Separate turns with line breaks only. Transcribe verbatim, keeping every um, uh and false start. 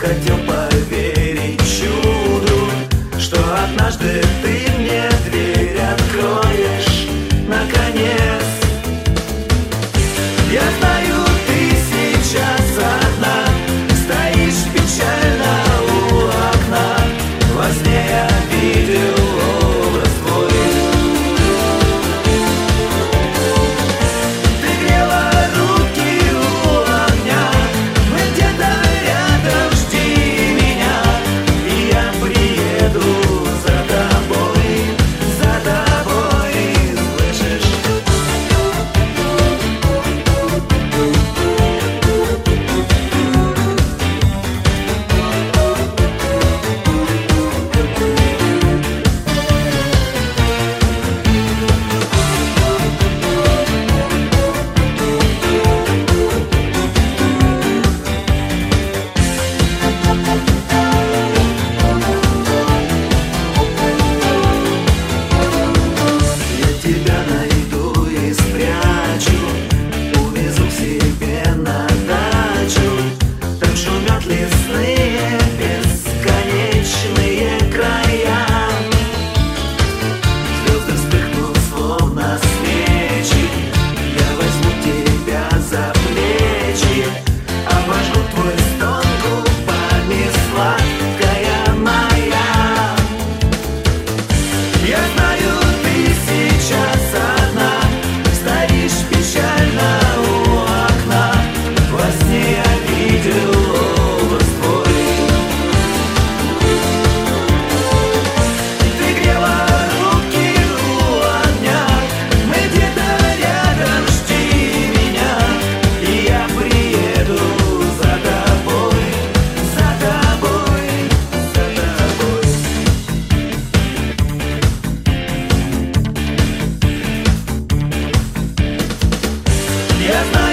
хотел поверить чуду, что однажды ты мне дверь откроешь, наконец. Я знаю, ты сейчас одна, стоишь печально у окна. Во сне я видел образ твой. Ты грела руки у огня, мы где-то рядом, жди меня, и я приеду за тобой, за тобой, слышишь? Я тебя найду и спрячу, увезу к себе на дачу. Там шумят лесные бесконечные края. Звезды вспыхнут, словно свечи. Я возьму тебя за плечи, обожгу твой стон губами, сладкая моя. Я знаю, ты сейчас одна, стоишь печально у окна. Во сне я видел образ твой. Ты грела руки у огня, мы где-то рядом, жди меня, и я приеду за тобой, за тобой, за тобой. Я знаю,